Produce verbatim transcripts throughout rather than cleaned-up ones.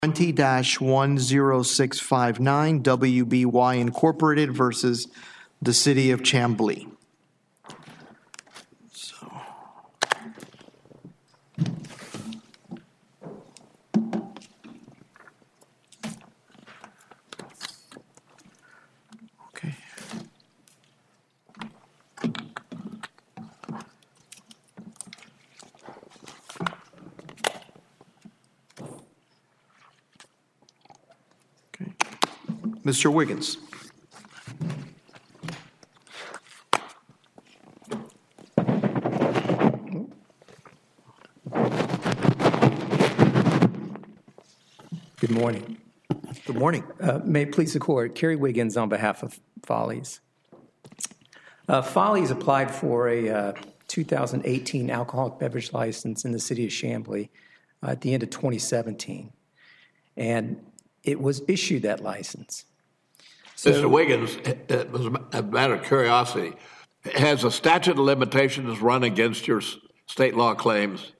twenty dash one zero six five nine W B Y Incorporated versus the City of Chamblee. So. Okay. Mister Wiggins. Good morning. Good morning. Uh, may it please the Court, Kerry Wiggins on behalf of Follies. Uh, Follies applied for a uh, two thousand eighteen alcoholic beverage license in the City of Chamblee uh, at the end of twenty seventeen. And it was issued that license. So, Mister Wiggins, it was a matter of curiosity. Has a statute of limitations run against your state law claims?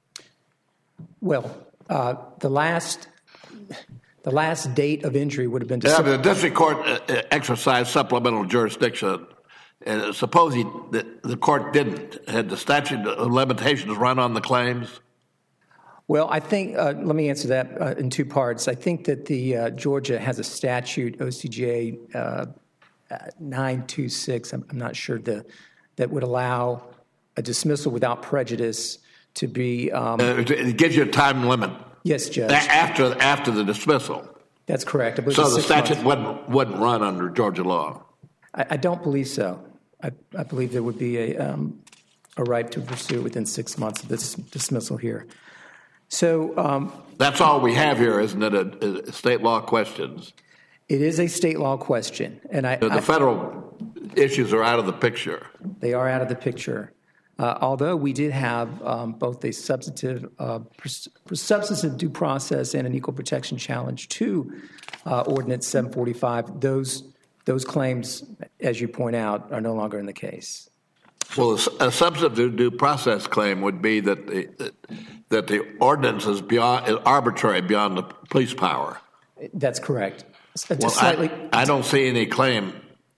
Well, uh, the last the last date of injury would have been Yeah, December. the district court uh, exercised supplemental jurisdiction. And suppose he, the, the court didn't. Had the statute of limitations run on the claims? Well, I think, uh, let me answer that uh, in two parts. I think that the uh, Georgia has a statute, O C J uh, nine two six, I'm, I'm not sure, the, that would allow a dismissal without prejudice to be... Um, uh, it gives you a time limit. Yes, Judge. After, after the dismissal. That's correct. I So the statute wouldn't, wouldn't run under Georgia law? I, I don't believe so. I, I believe there would be a, um, a right to pursue within six months of this dismissal here. So um, that's all we have here, isn't it? A, a state law questions. It is a state law question, and I. The, the I, federal issues are out of the picture. They are out of the picture. Uh, although we did have um, both a substantive, uh, pers- substantive due process and an equal protection challenge to uh, Ordinance seven forty-five, those those claims, as you point out, are no longer in the case. Well, a substantive due process claim would be that the that the ordinance is beyond is arbitrary beyond the police power. That's correct. Just well, slightly, I, I don't see any claim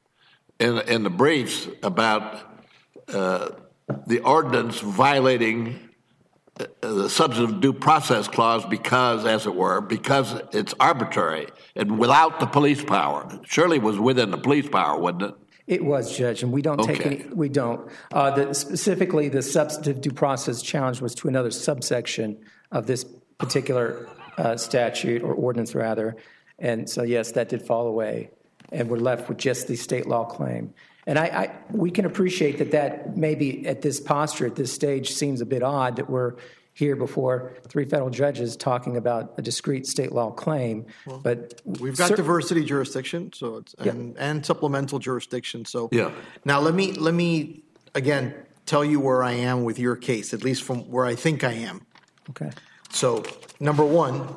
in in the briefs about uh, the ordinance violating uh, the substantive due process clause because, as it were, because it's arbitrary and without the police power. Surely it was within the police power, wasn't it? It was, Judge, and we don't okay. take any. We don't. Uh, the, specifically, the substantive due process challenge was to another subsection of this particular uh, statute or ordinance, rather. And so, yes, that did fall away, and we're left with just the state law claim. And I, I, we can appreciate that that maybe at this posture, at this stage, seems a bit odd that we're here before three federal judges talking about a discrete state law claim. Well, but we've got diversity jurisdiction, so it's and, yeah. and supplemental jurisdiction. So yeah. Now let me let me again tell you where I am with your case, at least from where I think I am. Okay. So number one,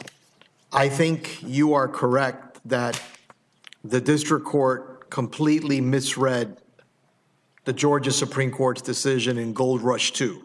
I think you are correct that the district court completely misread the Georgia Supreme Court's decision in Gold Rush two.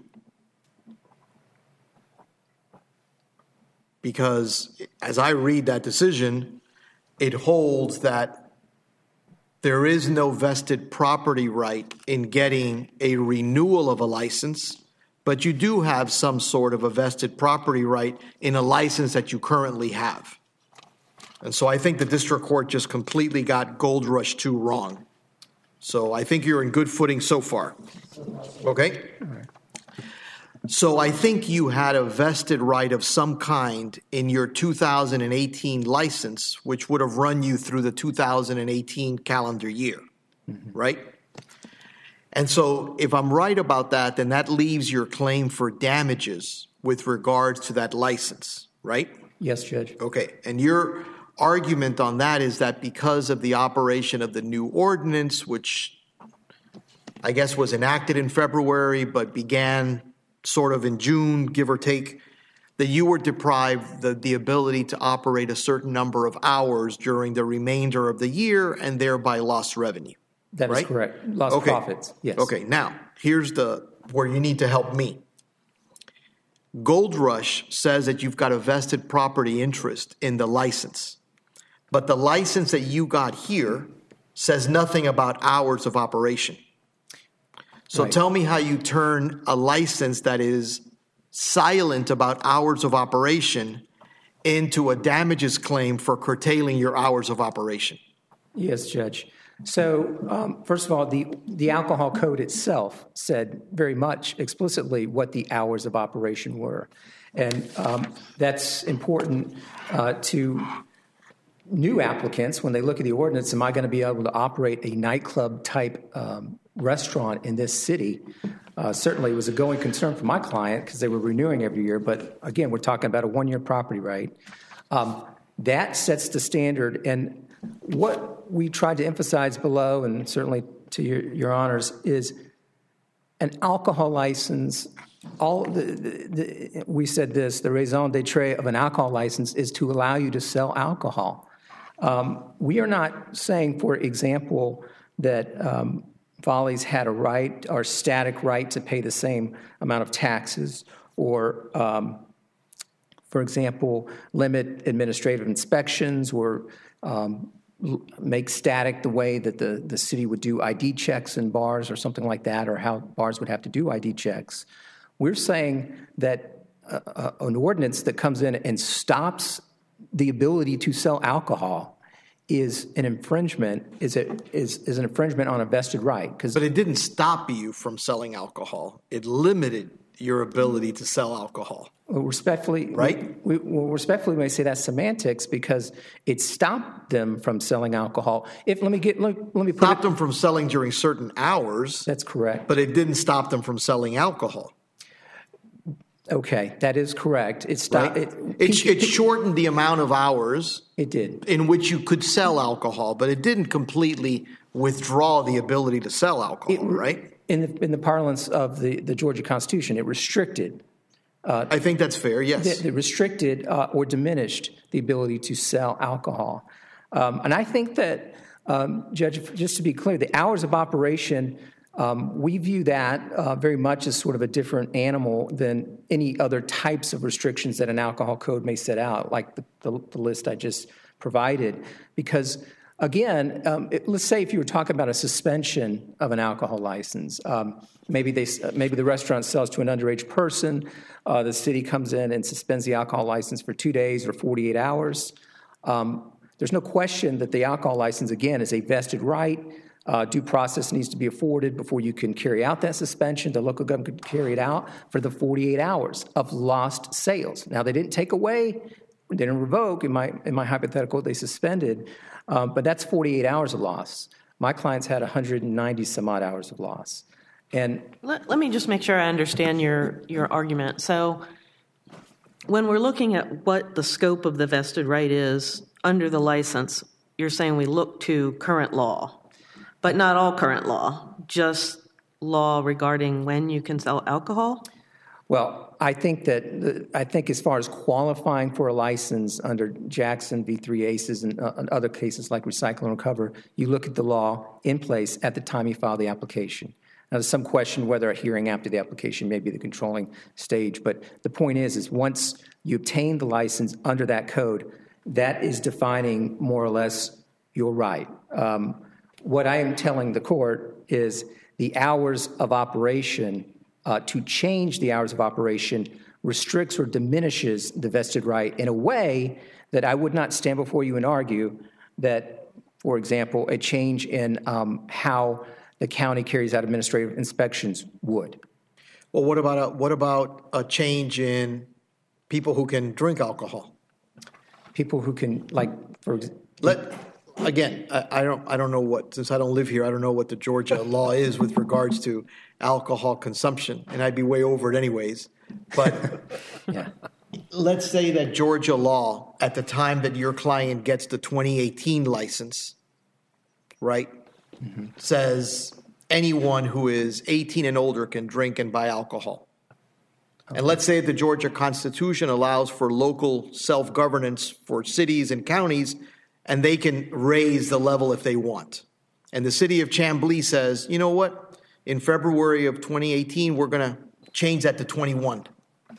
Because as I read that decision, it holds that there is no vested property right in getting a renewal of a license, but you do have some sort of a vested property right in a license that you currently have. And so I think the district court just completely got Gold Rush two wrong. So I think you're in good footing so far. Okay? All right. So I think you had a vested right of some kind in your two thousand eighteen license, which would have run you through the two thousand eighteen calendar year, mm-hmm. right? And so if I'm right about that, then that leaves your claim for damages with regards to that license, right? Yes, Judge. Okay. And your argument on that is that because of the operation of the new ordinance, which I guess was enacted in February but began sort of in June, give or take, that you were deprived the, the ability to operate a certain number of hours during the remainder of the year and thereby lost revenue. That right? is correct. Lost okay. profits, yes. Okay, now, here's the where you need to help me. Gold Rush says that you've got a vested property interest in the license, but the license that you got here says nothing about hours of operation. So Right. tell me how you turn a license that is silent about hours of operation into a damages claim for curtailing your hours of operation. Yes, Judge. So, um, first of all, the, the alcohol code itself said very much explicitly what the hours of operation were. And um, that's important uh, to new applicants when they look at the ordinance. Am I going to be able to operate a nightclub type um, restaurant in this city? Uh, certainly it was a going concern for my client because they were renewing every year. But again, we're talking about a one-year property right. Um, that sets the standard. And what we tried to emphasize below, and certainly to your, your honors, is an alcohol license. All the, the, the, we said this, the raison d'etre of an alcohol license is to allow you to sell alcohol. Um, we are not saying, for example, that um, Follies had a right or static right to pay the same amount of taxes or, um, for example, limit administrative inspections or um, make static the way that the, the city would do I D checks in bars or something like that, or how bars would have to do I D checks. We're saying that uh, uh, an ordinance that comes in and stops the ability to sell alcohol is an infringement, is, a, is, is an infringement on a vested right. But it didn't stop you from selling alcohol. It limited your ability to sell alcohol. Well, respectfully, right? We, we, well, respectfully, we may say that's semantics because it stopped them from selling alcohol. If let me get let, let me put stopped it, them from selling during certain hours. That's correct. But it didn't stop them from selling alcohol. Okay, that is correct. It stopped. Right? It, it, it shortened the amount of hours. It did. In which you could sell alcohol, but it didn't completely withdraw the ability to sell alcohol, it, right? In the, in the parlance of the, the Georgia Constitution, it restricted. Uh, I think that's fair, yes. It restricted uh, or diminished the ability to sell alcohol. Um, and I think that, um, Judge, just to be clear, the hours of operation, um, we view that uh, very much as sort of a different animal than any other types of restrictions that an alcohol code may set out, like the, the, the list I just provided. Because, again, um, it, let's say if you were talking about a suspension of an alcohol license, um, maybe they, maybe the restaurant sells to an underage person, uh, the city comes in and suspends the alcohol license for two days or forty-eight hours. Um, there's no question that the alcohol license, again, is a vested right. Uh, due process needs to be afforded before you can carry out that suspension. The local government could carry it out for the forty-eight hours of lost sales. Now, they didn't take away, they didn't revoke. In my, in my hypothetical, they suspended. Um, but that's forty-eight hours of loss. My clients had one hundred ninety some odd hours of loss. And let, let me just make sure I understand your, your argument. So when we're looking at what the scope of the vested right is under the license, you're saying we look to current law. But not all current law, just law regarding when you can sell alcohol? Well, I think that the, I think as far as qualifying for a license under Jackson v. Three Aces and, uh, and other cases like Recycle and Recover, you look at the law in place at the time you file the application. Now, there's some question whether a hearing after the application may be the controlling stage, but the point is, is once you obtain the license under that code, that is defining more or less your right. Um, What I am telling the court is the hours of operation, uh, to change the hours of operation restricts or diminishes the vested right in a way that I would not stand before you and argue that, for example, a change in um, how the county carries out administrative inspections would. Well, what about a, what about a change in people who can drink alcohol? People who can, like, for example, let. Again, I, I don't. I don't know what. Since I don't live here, I don't know what the Georgia law is with regards to alcohol consumption, and I'd be way over it anyways. But yeah. Let's say that Georgia law, at the time that your client gets the twenty eighteen license, right, mm-hmm. says anyone who is eighteen and older can drink and buy alcohol. Okay. And let's say the Georgia Constitution allows for local self-governance for cities and counties, and they can raise the level if they want. And the city of Chamblee says, you know what? In February of twenty eighteen, we're going to change that to twenty-one.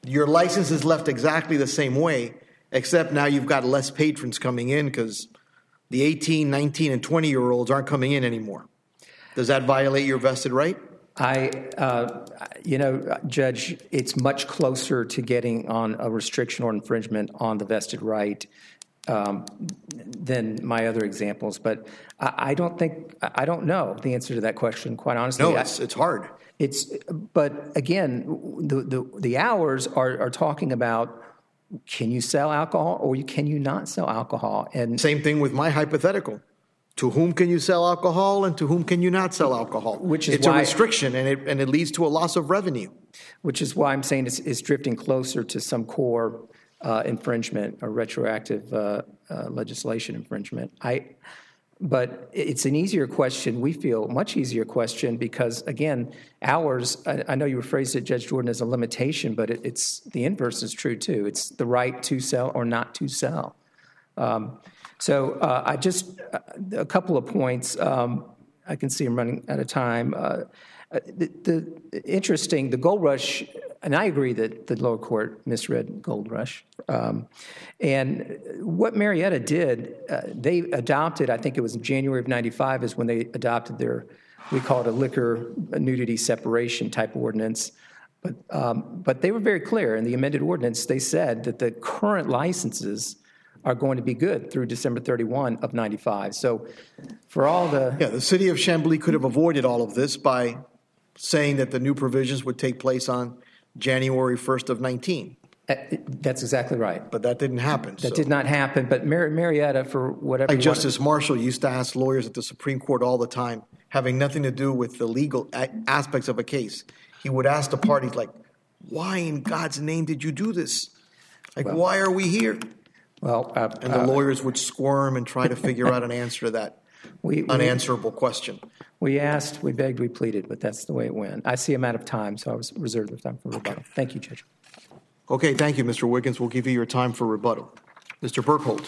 Your license is left exactly the same way, except now you've got less patrons coming in because the eighteen, nineteen, and twenty-year-olds aren't coming in anymore. Does that violate your vested right? I, uh, you know, Judge, it's much closer to getting on a restriction or infringement on the vested right um, than my other examples. But I, I don't think, I don't know the answer to that question, quite honestly. No, it's, it's hard. It's, but again, the, the, the hours are, are talking about, can you sell alcohol or you, can you not sell alcohol? And same thing with my hypothetical. To whom can you sell alcohol and to whom can you not sell alcohol? Which is it's why, a restriction and it, and it leads to a loss of revenue. Which is why I'm saying it's, it's drifting closer to some core uh, infringement or retroactive uh, uh, legislation infringement. I, but it's an easier question, we feel, much easier question because, again, hours, I, I know you phrased it, Judge Jordan, as a limitation, but it, it's the inverse is true too. It's the right to sell or not to sell. Um, So uh, I just, uh, a couple of points. Um, I can see I'm running out of time. Uh, the, the interesting, the Gold Rush, and I agree that the lower court misread Gold Rush. Um, and what Marietta did, uh, they adopted, I think it was in January of ninety-five is when they adopted their, we call it a liquor nudity separation type ordinance. But, um, but they were very clear in the amended ordinance. They said that the current licenses are going to be good through December thirty-first of ninety-five. So for all the... Yeah, the city of Chambly could have avoided all of this by saying that the new provisions would take place on January first of nineteen. Uh, that's exactly right. But that didn't happen. That so. did not happen. But Mar- Marietta, for whatever... Like Justice Marshall used to ask lawyers at the Supreme Court all the time, having nothing to do with the legal a- aspects of a case. He would ask the parties, like, why in God's name did you do this? Like, well, why are we here? Well, uh, and the uh, lawyers would squirm and try to figure out an answer to that we, we, unanswerable question. We asked, we begged, we pleaded, but that's the way it went. I see I'm out of time, so I was reserved the time for rebuttal. Okay. Thank you, Judge. Okay, thank you, Mister Wiggins. We'll give you your time for rebuttal. Mister Berkholt.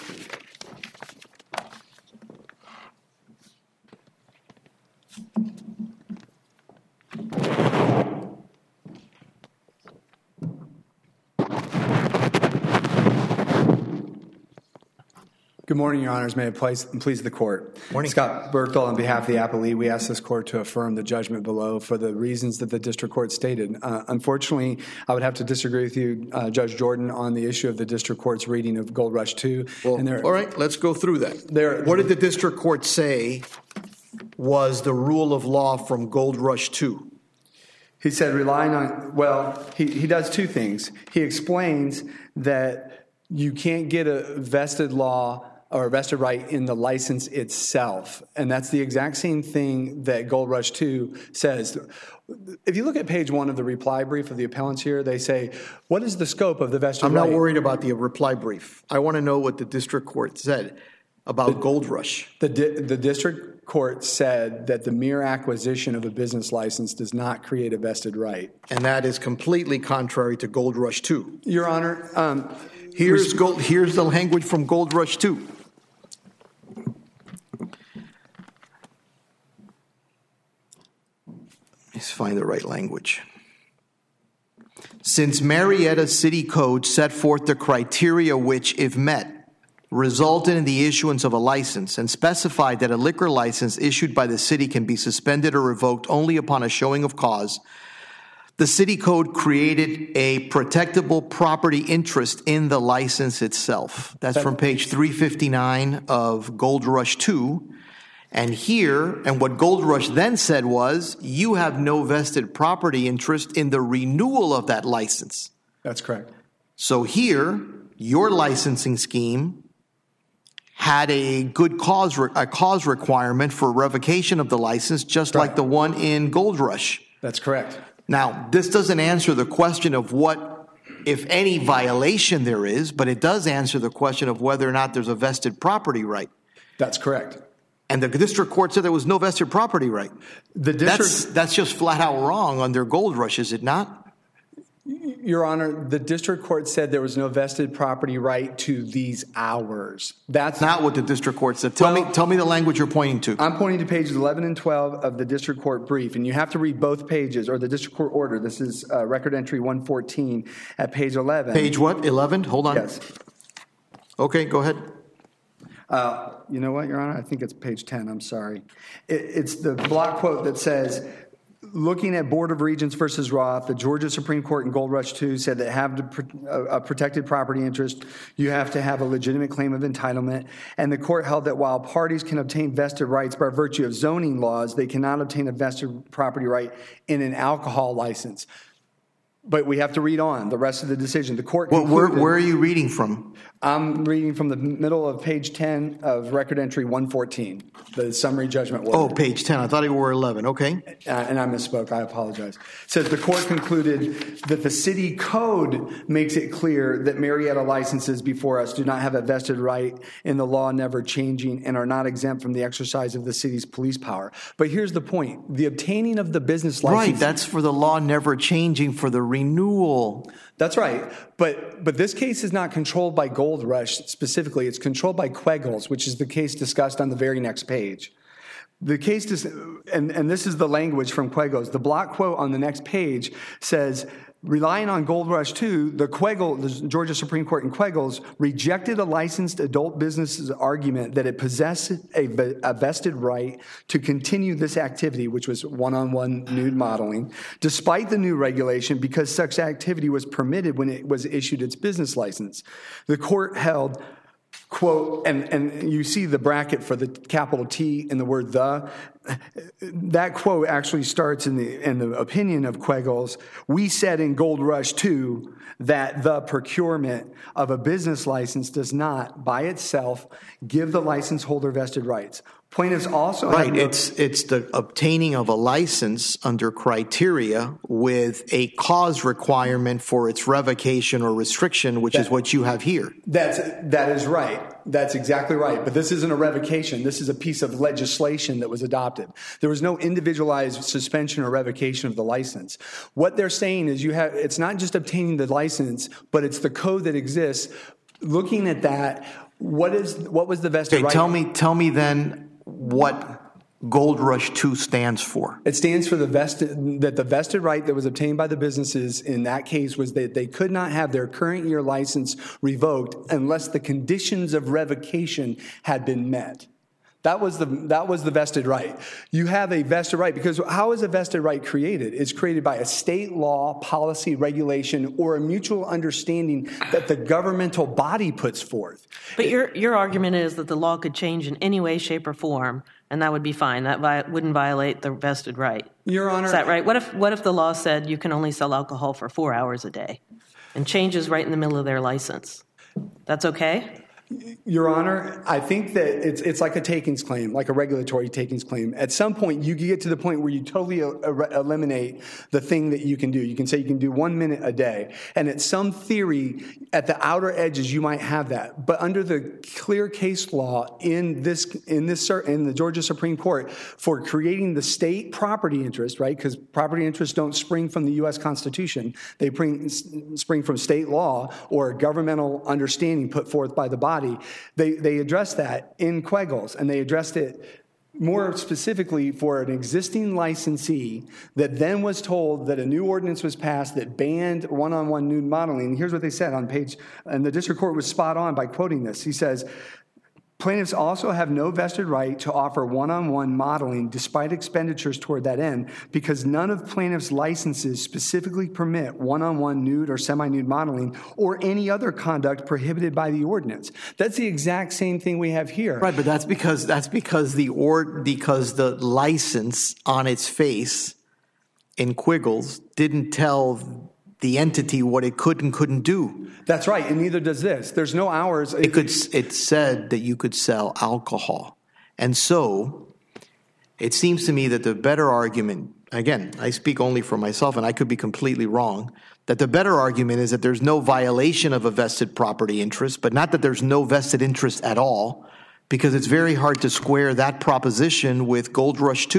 Good morning, Your Honors. May it please, please the Court. Morning. Scott Berkthal on behalf of the appellee. We ask this Court to affirm the judgment below for the reasons that the District Court stated. Uh, unfortunately, I would have to disagree with you, uh, Judge Jordan, on the issue of the District Court's reading of Gold Rush two. Well, and there, all right, let's go through that. There, what did the District Court say was the rule of law from Gold Rush two? He said relying on, well, he, he does two things. He explains that you can't get a vested law or a vested right in the license itself. And that's the exact same thing that Gold Rush two says. If you look at page one of the reply brief of the appellants here, they say, what is the scope of the vested I'm right? I'm not worried about the reply brief. I want to know what the District Court said about the, Gold Rush. The, di- the District Court said that the mere acquisition of a business license does not create a vested right. And that is completely contrary to Gold Rush two. Your Honor, um, here's, gold, here's the language from Gold Rush two. Let's find the right language. Since Marietta City Code set forth the criteria which, if met, resulted in the issuance of a license and specified that a liquor license issued by the city can be suspended or revoked only upon a showing of cause, the City Code created a protectable property interest in the license itself. That's from page three fifty-nine of Gold Rush two. And here, and what Gold Rush then said was, you have no vested property interest in the renewal of that license. That's correct. So here, your licensing scheme had a good cause, a cause requirement for revocation of the license, just right. like the one in Gold Rush. That's correct. Now, this doesn't answer the question of what, if any, violation there is, but it does answer the question of whether or not there's a vested property right. That's correct. And the District Court said there was no vested property right. The district, that's, that's just flat out wrong under Gold Rush, is it not? Your Honor, the district court said there was no vested property right to these hours. That's not what the district court said. Tell Well, me, tell me the language you're pointing to. I'm pointing to pages eleven and twelve of the district court brief, and you have to read both pages, or the district court order. This is uh, record entry one fourteen at page eleven. Page what? eleven? Hold on. Yes. Okay, go ahead. Uh, you know what, Your Honor? I think it's page ten. I'm sorry. It, it's the block quote that says, looking at Board of Regents versus Roth, the Georgia Supreme Court in Gold Rush two said that have a protected property interest, you have to have a legitimate claim of entitlement. And the court held that while parties can obtain vested rights by virtue of zoning laws, they cannot obtain a vested property right in an alcohol license. But we have to read on the rest of the decision. The court Well, where, concluded- where are you reading from? I'm reading from the middle of page ten of record entry one fourteen, the summary judgment order. Oh, page ten. I thought it were eleven. Okay. Uh, and I misspoke. I apologize. It says the court concluded that the city code makes it clear that Marietta licenses before us do not have a vested right in the law never changing and are not exempt from the exercise of the city's police power. But here's the point. The obtaining of the business license. Right. That's for the law never changing for the renewal. That's right. But but this case is not controlled by Gold Rush specifically. It's controlled by Queggles, which is the case discussed on the very next page. The case, dis- and, and this is the language from Queggles. The block quote on the next page says, relying on Gold Rush two, the Queggle, the Georgia Supreme Court in Queggles rejected a licensed adult business's argument that it possessed a, a vested right to continue this activity, which was one-on-one nude modeling, despite the new regulation because such activity was permitted when it was issued its business license. The court held, quote, and, and you see the bracket for the capital T in the word the. That quote actually starts in the in the opinion of Queggles. We said in Gold Rush two that the procurement of a business license does not, by itself, give the license holder vested rights. Plaintiffs also Right. have no- It's it's the obtaining of a license under criteria with a cause requirement for its revocation or restriction, which is what you have here. That's that is right. That's exactly right. But this isn't a revocation. This is a piece of legislation that was adopted. There was no individualized suspension or revocation of the license. What they're saying is you have it's not just obtaining the license, but it's the code that exists. Looking at that, what is what was the vested Okay, right? tell me tell me then what Gold Rush two stands for. It stands for the vested, that the vested right that was obtained by the businesses in that case was that they could not have their current year license revoked unless the conditions of revocation had been met. That was the that was the vested right. You have a vested right because how is a vested right created? It's created by a state law, policy, regulation, or a mutual understanding that the governmental body puts forth. But your your argument is that the law could change in any way, shape, or form, and that would be fine. That vi- wouldn't violate the vested right. Your Honor, Is that right? What if what if the law said you can only sell alcohol for four hours a day, and changes right in the middle of their license? That's okay? Your Honor, I think that it's it's like a takings claim, like a regulatory takings claim. At some point, you get to the point where you totally el- eliminate the thing that you can do. You can say you can do one minute a day. And at some theory, at the outer edges, you might have that. But under the clear case law in this in this in the Georgia Supreme Court for creating the state property interest, right? Because property interests don't spring from the U S Constitution. They bring, spring from state law or governmental understanding put forth by the body. They they addressed that in Queggles, and they addressed it more specifically for an existing licensee that then was told that a new ordinance was passed that banned one-on-one nude modeling. Here's what they said on page, and the district court was spot on by quoting this. He says, plaintiffs also have no vested right to offer one-on-one modeling despite expenditures toward that end because none of plaintiffs' licenses specifically permit one-on-one nude or semi-nude modeling or any other conduct prohibited by the ordinance. That's the exact same thing we have here. Right, but that's because that's because the or because the license on its face in Quiggles didn't tell the entity what it could and couldn't do. That's right, and neither does this. There's no hours. It could. It said that you could sell alcohol, and so it seems to me that the better argument. Again, I speak only for myself, and I could be completely wrong. That the better argument is that there's no violation of a vested property interest, but not that there's no vested interest at all, because it's very hard to square that proposition with Gold Rush two.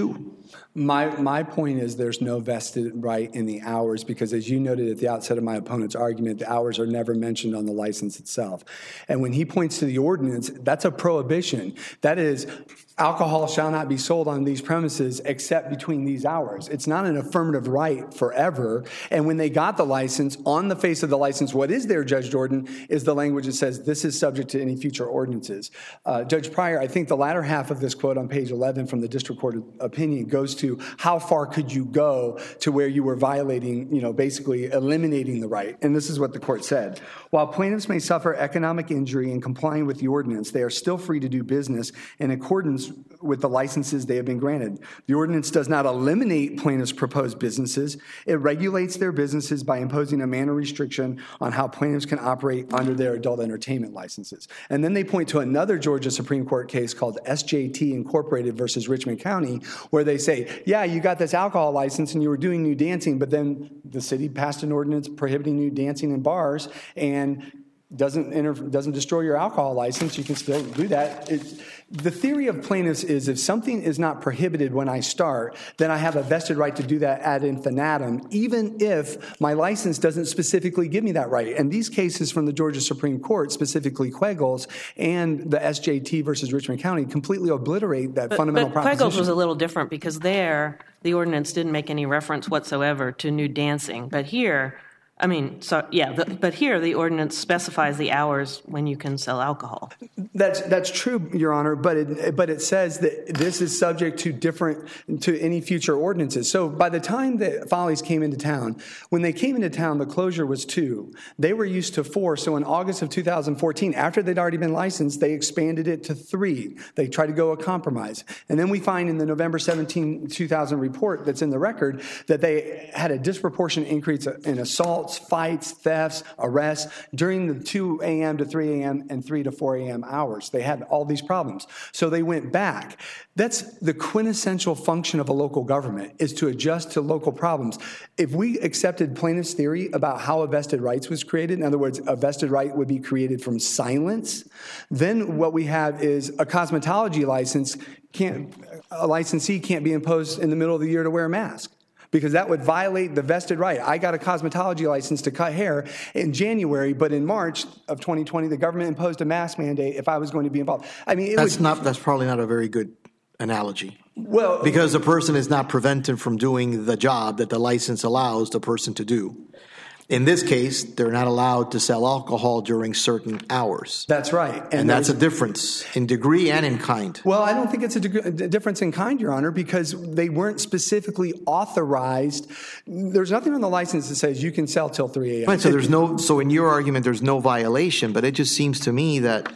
My my point is there's no vested right in the hours because, as you noted at the outset of my opponent's argument, the hours are never mentioned on the license itself. And when he points to the ordinance, that's a prohibition. That is, alcohol shall not be sold on these premises except between these hours. It's not an affirmative right forever. And when they got the license, on the face of the license, what is there, Judge Jordan, is the language that says this is subject to any future ordinances. Uh, Judge Pryor, I think the latter half of this quote on page eleven from the district court opinion goes to how far could you go to where you were violating, you know, basically eliminating the right. And this is what the court said. While plaintiffs may suffer economic injury in complying with the ordinance, they are still free to do business in accordance with the licenses they have been granted. The ordinance does not eliminate plaintiffs' proposed businesses. It regulates their businesses by imposing a manner restriction on how plaintiffs can operate under their adult entertainment licenses. And then they point to another Georgia Supreme Court case called S J T Incorporated versus Richmond County, where they say, yeah, you got this alcohol license and you were doing nude dancing, but then the city passed an ordinance prohibiting nude dancing in bars and doesn't inter- doesn't destroy your alcohol license. You can still do that. It, the theory of plaintiffs is if something is not prohibited when I start, then I have a vested right to do that ad infinitum, even if my license doesn't specifically give me that right. And these cases from the Georgia Supreme Court, specifically Quaggles and the S J T versus Richmond County, completely obliterate that but, fundamental but proposition. Quaggles was a little different because there the ordinance didn't make any reference whatsoever to nude dancing. But here, I mean, so yeah, the, but here the ordinance specifies the hours when you can sell alcohol. That's that's true, Your Honor, but it but it says that this is subject to different to any future ordinances. So by the time that Follies came into town, when they came into town, the closure was two. They were used to four. So in August of two thousand fourteen, after they'd already been licensed, they expanded it to three. They tried to go a compromise, and then we find in the November seventeenth, two thousand report that's in the record that they had a disproportionate increase in assault, fights, thefts, arrests during the two a.m. to three a.m. and three to four a.m. hours. They had all these problems. So they went back. That's the quintessential function of a local government, is to adjust to local problems. If we accepted plaintiff's theory about how a vested rights was created, in other words, a vested right would be created from silence, then what we have is a cosmetology license can't, a licensee can't be imposed in the middle of the year to wear a mask, because that would violate the vested right. I got a cosmetology license to cut hair in January, but in March of twenty twenty, the government imposed a mask mandate if I was going to be involved. I mean, it that's would, not. That's probably not a very good analogy. Well, because the person is not prevented from doing the job that the license allows the person to do. In this case, they're not allowed to sell alcohol during certain hours. That's right. And, and that's a difference in degree and in kind. Well, I don't think it's a, deg- a difference in kind, Your Honor, because they weren't specifically authorized. There's nothing on the license that says you can sell till three a.m. Right, so there's no, so in your argument, there's no violation, but it just seems to me that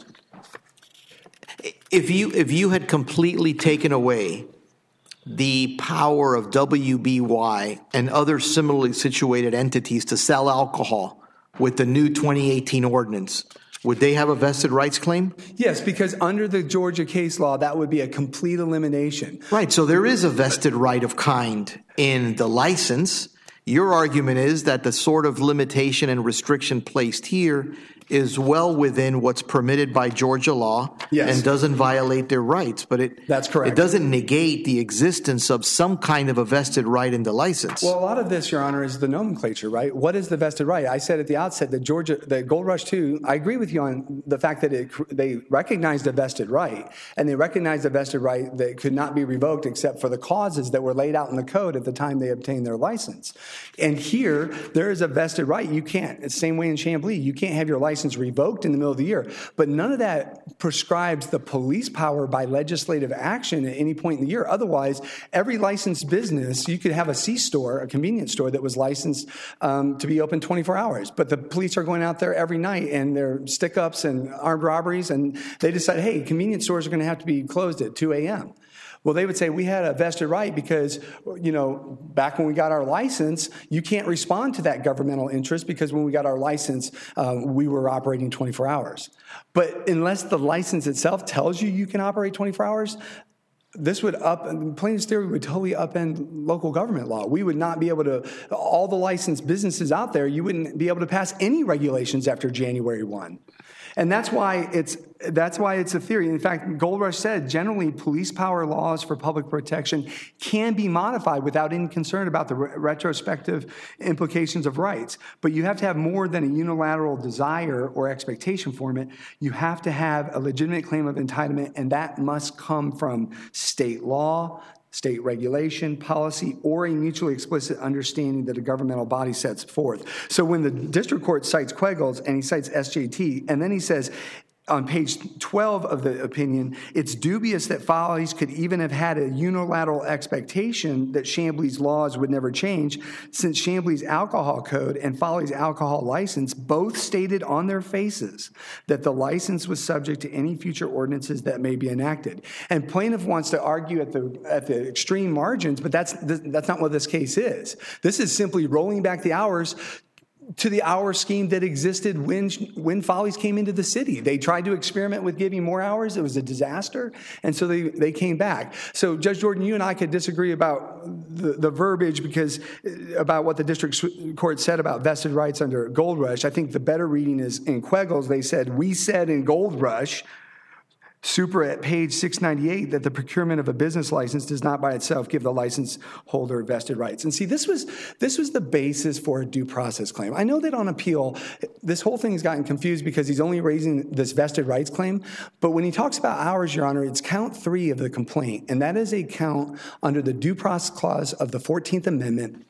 if you, if you had completely taken away the power of W B Y and other similarly situated entities to sell alcohol with the new twenty eighteen ordinance, would they have a vested rights claim? Yes, because under the Georgia case law, that would be a complete elimination. Right, so there is a vested right of kind in the license. Your argument is that the sort of limitation and restriction placed here is well within what's permitted by Georgia law, yes, and doesn't violate their rights. But it that's correct. It doesn't negate the existence of some kind of a vested right in the license. Well, a lot of this, Your Honor, is the nomenclature, right? What is the vested right? I said at the outset that Georgia, that Gold Rush two, I agree with you on the fact that it, they recognized a vested right, and they recognized a vested right that could not be revoked except for the causes that were laid out in the code at the time they obtained their license. And here, there is a vested right. You can't. It's the same way in Chamblee. You can't have your license revoked in the middle of the year. But none of that prescribes the police power by legislative action at any point in the year. Otherwise, every licensed business, you could have a C-store, a convenience store that was licensed um, to be open twenty-four hours. But the police are going out there every night and they're stick-ups and armed robberies, and they decide, hey, convenience stores are going to have to be closed at two a.m. Well, they would say we had a vested right because, you know, back when we got our license, you can't respond to that governmental interest because when we got our license, um, we were operating twenty-four hours. But unless the license itself tells you you can operate twenty-four hours, this would up, plaintiff's theory would totally upend local government law. We would not be able to, all the licensed businesses out there, you wouldn't be able to pass any regulations after January first. And that's why it's that's why it's a theory. In fact, Goldrush said generally police power laws for public protection can be modified without any concern about the re- retrospective implications of rights. But you have to have more than a unilateral desire or expectation for it. You have to have a legitimate claim of entitlement, and that must come from state law, state regulation, policy, or a mutually explicit understanding that a governmental body sets forth. So when the district court cites Quegels and he cites S J T, and then he says, on page twelve of the opinion, it's dubious that Follies could even have had a unilateral expectation that Chambly's laws would never change, since Chambly's alcohol code and Follies' alcohol license both stated on their faces that the license was subject to any future ordinances that may be enacted. And plaintiff wants to argue at the at the extreme margins, but that's that's not what this case is. This is simply rolling back the hours to the hour scheme that existed when when Follies came into the city. They tried to experiment with giving more hours. It was a disaster, and so they, they came back. So, Judge Jordan, you and I could disagree about the, the verbiage because about what the district court said about vested rights under Gold Rush. I think the better reading is in Quegels. They said, we said in Gold Rush, super at page six ninety-eight, that the procurement of a business license does not by itself give the license holder vested rights. And see, this was this was the basis for a due process claim. I know that on appeal, this whole thing has gotten confused because he's only raising this vested rights claim. But when he talks about hours, Your Honor, it's count three of the complaint. And that is a count under the due process clause of the fourteenth Amendment,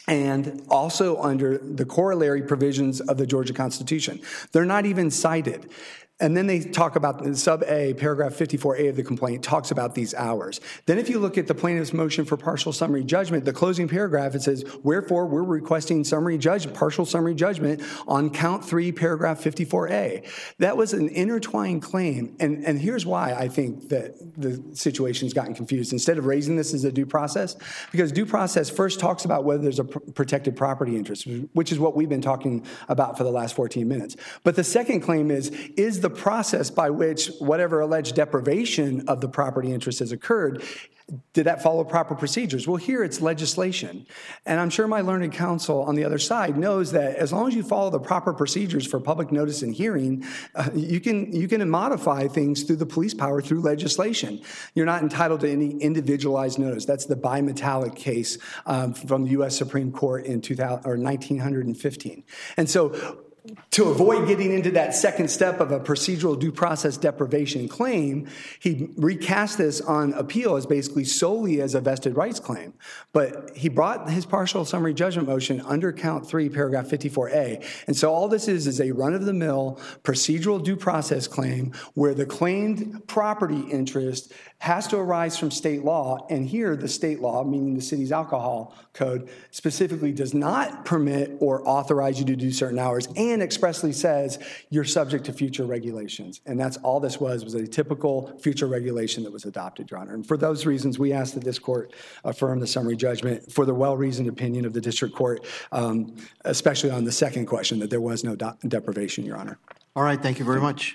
and also under the corollary provisions of the Georgia Constitution. They're not even cited. And then they talk about sub A, paragraph fifty-four A of the complaint talks about these hours. Then if you look at the plaintiff's motion for partial summary judgment, the closing paragraph, it says, wherefore we're requesting summary judge, partial summary judgment on count three, paragraph fifty-four A. That was an intertwined claim. And, and here's why I think that the situation's gotten confused. Instead of raising this as a due process, because due process first talks about whether there's a pr- protected property interest, which is what we've been talking about for the last fourteen minutes. But the second claim is, is the process by which whatever alleged deprivation of the property interest has occurred, did that follow proper procedures? Well, here it's legislation. And I'm sure my learned counsel on the other side knows that as long as you follow the proper procedures for public notice and hearing, uh, you can you can modify things through the police power through legislation. You're not entitled to any individualized notice. That's the bimetallic case um, from the U S Supreme Court in two thousand or nineteen fifteen. And so to avoid getting into that second step of a procedural due process deprivation claim, he recast this on appeal as basically solely as a vested rights claim. But he brought his partial summary judgment motion under count three, paragraph fifty-four A. And so all this is is a run-of-the-mill procedural due process claim where the claimed property interest has to arise from state law. And here the state law, meaning the city's alcohol code, specifically does not permit or authorize you to do certain hours and expressly says you're subject to future regulations. And that's all this was, was a typical future regulation that was adopted, Your Honor. And for those reasons, we ask that this court affirm the summary judgment for the well-reasoned opinion of the district court, um, especially on the second question, that there was no de- deprivation, Your Honor. All right, thank you very much.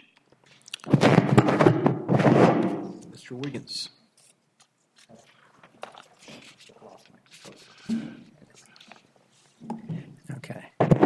Mister Wiggins. Okay.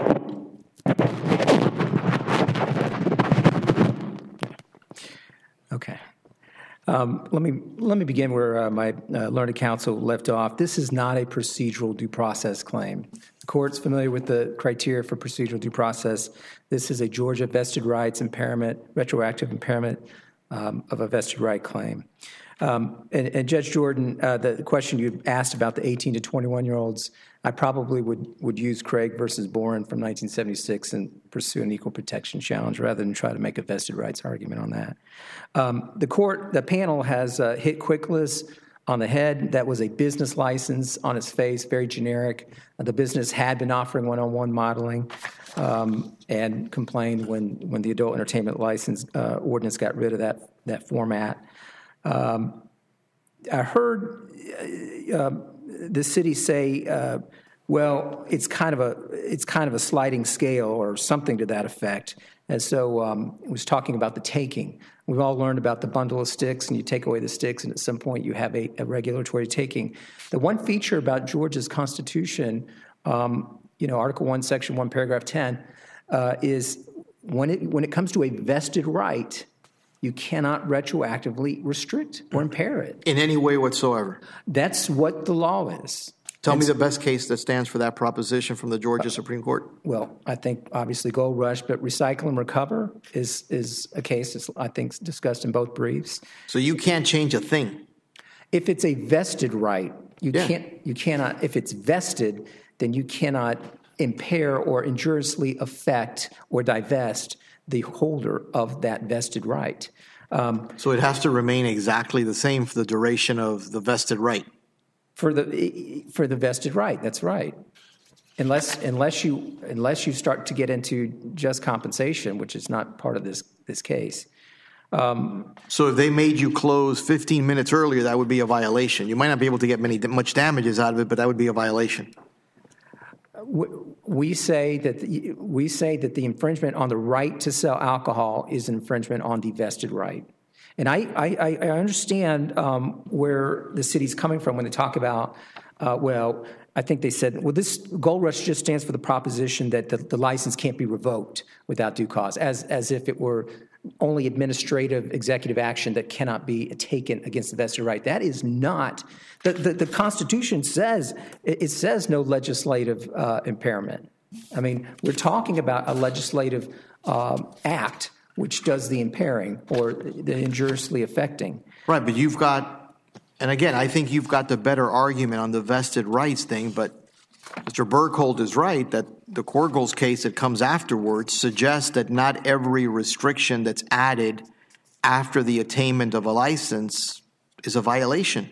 Okay. Um, let me let me begin where uh, my uh, learned counsel left off. This is not a procedural due process claim. The court's familiar with the criteria for procedural due process. This is a Georgia vested rights impairment, retroactive impairment um, of a vested right claim. Um, and, and Judge Jordan, uh, the question you asked about the eighteen to twenty-one year olds, I probably would, would use Craig versus Boren from nineteen seventy-six and pursue an equal protection challenge rather than try to make a vested rights argument on that. Um, the court, the panel has uh, hit Quickless on the head. That was a business license on its face, very generic. Uh, the business had been offering one-on-one modeling um, and complained when, when the adult entertainment license uh, ordinance got rid of that, that format. Um, I heard uh, the city say, uh, "Well, it's kind of a it's kind of a sliding scale or something to that effect." And so um, it was talking about the taking. We've all learned about the bundle of sticks, and you take away the sticks, and at some point you have a, a regulatory taking. The one feature about Georgia's Constitution, um, you know, Article One, Section One, Paragraph ten, uh, is when it when it comes to a vested right, you cannot retroactively restrict or impair it in any way whatsoever. That's what the law is. Tell and me the best case that stands for that proposition from the Georgia uh, Supreme Court. Well, I think obviously Gold Rush, but Recycle and Recover is is a case that's, I think, discussed in both briefs. So you can't change a thing. If it's a vested right, you yeah. can't. You cannot. If it's vested, then you cannot impair or injuriously affect or divest the holder of that vested right. Um, so it has to remain exactly the same for the duration of the vested right. For the for the vested right, that's right. Unless unless you unless you start to get into just compensation, which is not part of this this case. Um, so if they made you close fifteen minutes earlier, that would be a violation. You might not be able to get many much damages out of it, but that would be a violation. We say that the, we say that the infringement on the right to sell alcohol is an infringement on the vested right. And I, I, I understand um, where the city's coming from when they talk about, uh, well, I think they said, well, this Gold Rush just stands for the proposition that the, the license can't be revoked without due cause, as, as if it were only administrative executive action that cannot be taken against the vested right. That is not, the, the, the Constitution says, it, it says no legislative uh, impairment. I mean, we're talking about a legislative um, act which does the impairing or the injuriously affecting. Right, but you've got, and again, I think you've got the better argument on the vested rights thing, but Mister Berghold is right that the Korgels case that comes afterwards suggests that not every restriction that's added after the attainment of a license is a violation.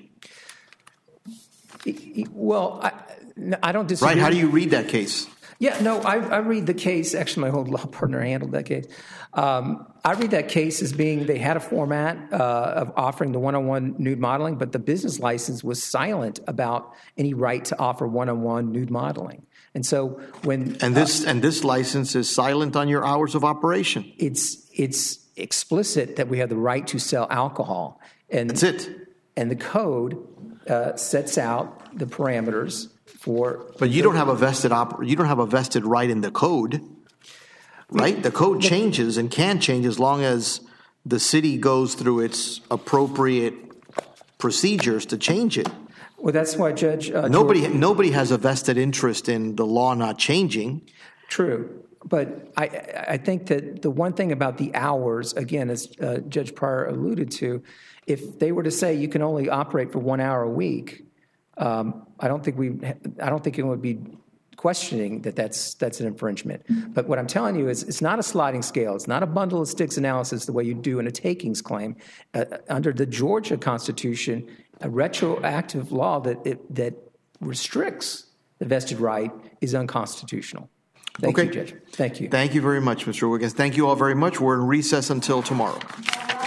Well, I, I don't disagree. Right, how do you read that case? Yeah, no, I, I read the case. Actually, my old law partner handled that case. Um, I read that case as being they had a format uh, of offering the one-on-one nude modeling, but the business license was silent about any right to offer one-on-one nude modeling. And so when and this uh, and this license is silent on your hours of operation. It's it's explicit that we have the right to sell alcohol, and that's it. And the code uh, sets out the parameters. For but you don't have a vested op- you don't have a vested right in the code, right? The code changes and can change as long as the city goes through its appropriate procedures to change it. Well, that's why, Judge. Uh, nobody George, nobody has a vested interest in the law not changing. True, but I I think that the one thing about the hours, again, as uh, Judge Pryor alluded to, if they were to say you can only operate for one hour a week. Um, I don't think we. I don't think it would be questioning that that's that's an infringement. But what I'm telling you is, it's not a sliding scale. It's not a bundle of sticks analysis the way you do in a takings claim. Uh, under the Georgia Constitution, a retroactive law that it, that restricts the vested right is unconstitutional. Thank okay. you, Judge. Thank you. Thank you very much, Mister Wiggins. Thank you all very much. We're in recess until tomorrow.